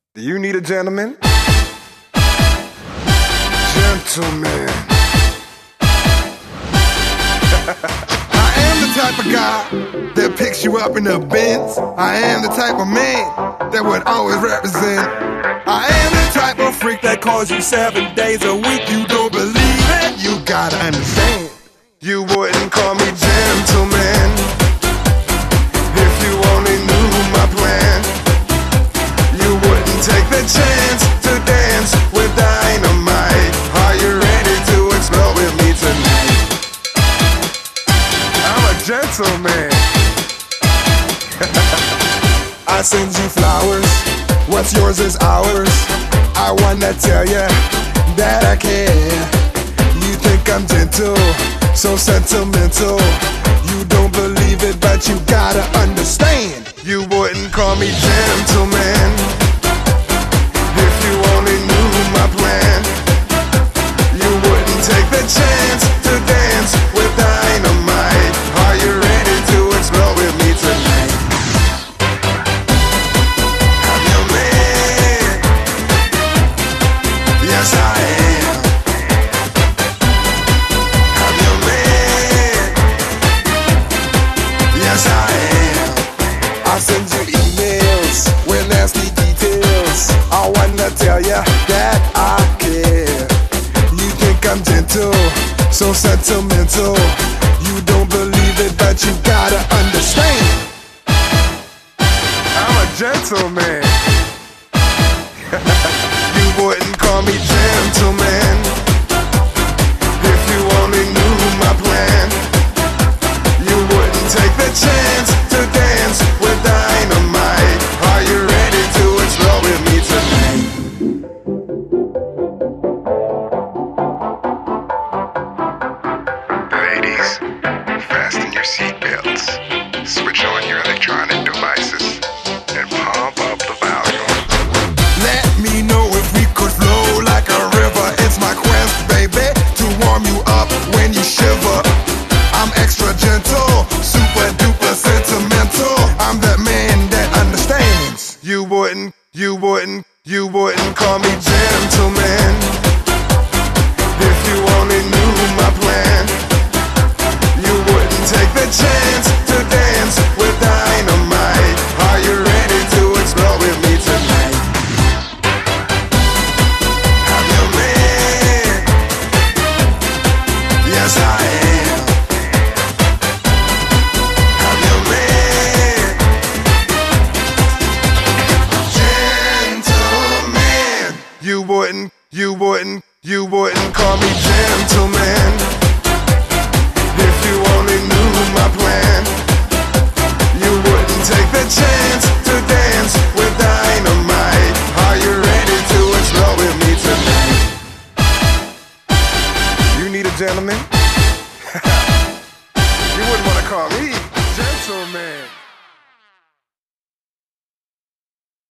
Do you need a gentleman? Gentleman. I am the type of guy that picks you up in the Benz. I am the type of man that would always represent. I am the type of freak that calls you 7 days a week. You don't believe it? You gotta understand. You wouldn't call me gentleman if you only knew my plan. You wouldn't take the chance to dance with dynamite. Are you ready to explore with me tonight? I'm a gentleman. I send you flowers. What's yours is ours. I wanna tell you that I care. You think I'm gentle, so sentimental. You don't believe it, but you gotta understand. You wouldn't call me gentleman if you only knew my plan. You wouldn't take the chance to dance with dynamite. Are you ready to explore with me tonight? I'm your man. Yes, I am. I'm your man. Yes, I am. I send you emails with nasty details. I wanna tell ya that I care. You think I'm gentle, so sentimental. You don't believe it, but you gotta understand. I'm a gentleman. You wouldn't call me gentleman if you only knew my plan. You wouldn't take the chance to dance with dynamite. Are you ready to explore with me tonight? Ladies, fasten your seatbelts, switch on your electronic devices, and pump up the volume. Let me know if we could flow like a river. It's my quest, baby, to warm you up when you shiver. I'm extra gentle, super duper sentimental. I'm that man that understands. You wouldn't call me gentleman if you only knew my plan. You wouldn't take the chance to dance with dynamite. Are you ready to explore with me tonight? I'm your man. Yes, I am. I'm your man. Gentleman. You wouldn't call me gentleman if you only knew my plan. You wouldn't take the chance to dance with dynamite. Are you ready to explore with me tonight? You need a gentleman? You wouldn't want to call me gentleman.